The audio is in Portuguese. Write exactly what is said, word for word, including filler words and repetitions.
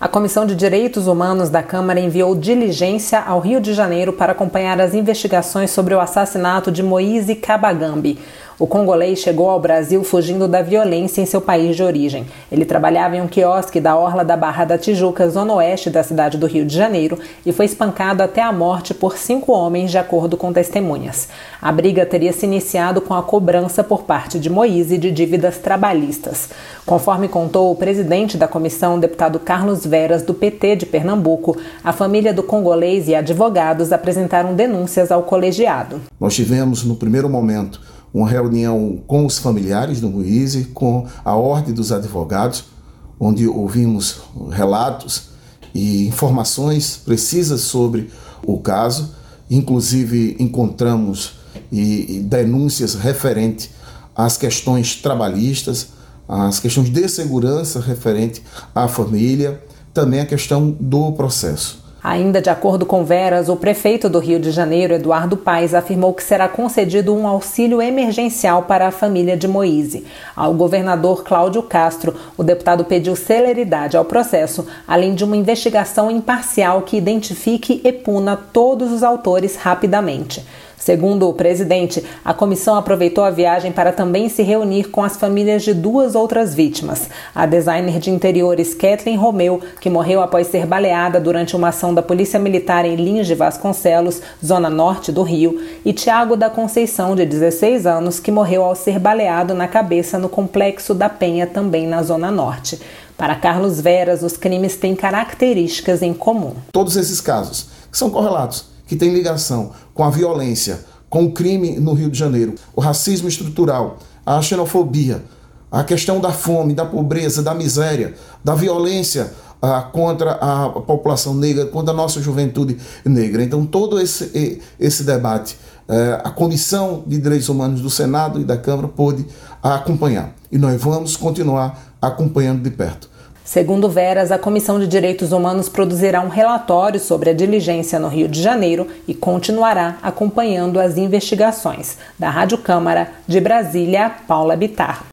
A Comissão de Direitos Humanos da Câmara enviou diligência ao Rio de Janeiro para acompanhar as investigações sobre o assassinato de Moise Kabagambe. O congolês chegou ao Brasil fugindo da violência em seu país de origem. Ele trabalhava em um quiosque da orla da Barra da Tijuca, zona oeste da cidade do Rio de Janeiro, e foi espancado até a morte por cinco homens, de acordo com testemunhas. A briga teria se iniciado com a cobrança por parte de Moise de dívidas trabalhistas. Conforme contou o presidente da comissão, o deputado Carlos Veras, do P T de Pernambuco, a família do congolês e advogados apresentaram denúncias ao colegiado. Nós tivemos, no primeiro momento, uma reunião com os familiares do Moise, com a ordem dos advogados, onde ouvimos relatos e informações precisas sobre o caso. Inclusive, encontramos e, e denúncias referentes às questões trabalhistas, às questões de segurança referente à família, também a questão do processo. Ainda de acordo com Veras, o prefeito do Rio de Janeiro, Eduardo Paes, afirmou que será concedido um auxílio emergencial para a família de Moise. Ao governador Cláudio Castro, o deputado pediu celeridade ao processo, além de uma investigação imparcial que identifique e puna todos os autores rapidamente. Segundo o presidente, a comissão aproveitou a viagem para também se reunir com as famílias de duas outras vítimas. A designer de interiores Kathleen Romeu, que morreu após ser baleada durante uma ação da Polícia Militar em Lins de Vasconcelos, zona norte do Rio, e Tiago da Conceição, de dezesseis anos, que morreu ao ser baleado na cabeça no Complexo da Penha, também na zona norte. Para Carlos Veras, os crimes têm características em comum. Todos esses casos que são correlatos, que tem ligação com a violência, com o crime no Rio de Janeiro, o racismo estrutural, a xenofobia, a questão da fome, da pobreza, da miséria, da violência ah, contra a população negra, contra a nossa juventude negra. Então, todo esse, esse debate, eh, a Comissão de Direitos Humanos do Senado e da Câmara pôde acompanhar. E nós vamos continuar acompanhando de perto. Segundo Veras, a Comissão de Direitos Humanos produzirá um relatório sobre a diligência no Rio de Janeiro e continuará acompanhando as investigações. Da Rádio Câmara, de Brasília, Paula Bittar.